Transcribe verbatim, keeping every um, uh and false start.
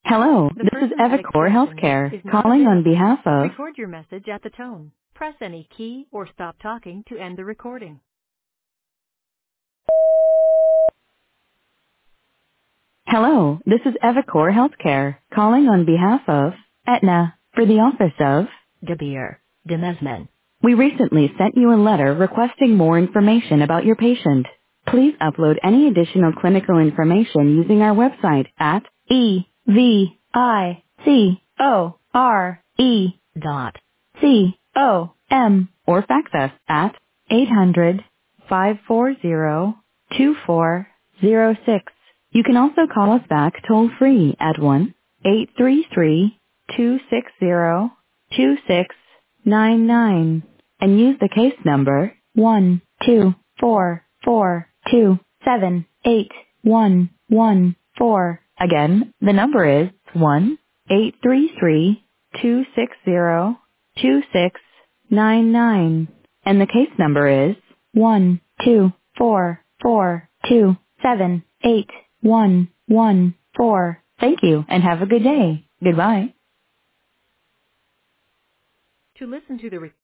Hello, The this is person at Evacor extension Healthcare is not calling on available. behalf of. Record your message at the tone. Press any key or stop talking to end the recording. Hello, this is Evacor Healthcare calling on behalf of Aetna for the office of Gabir Demesman. We recently sent you a letter requesting more information about your patient. Please upload any additional clinical information using our website at e v i c o r e dot c o m or fax us at eight hundred, five four zero, two four zero six. You can also call us back toll free at one eight three three, two six zero, two six nine nine and use the case number one two four four two seven eight one one four. Again, the number is one eight three three, two six zero, two six nine nine and the case number is one two four four two seven eight one one four. Thank you and have a good day. Goodbye. To listen to the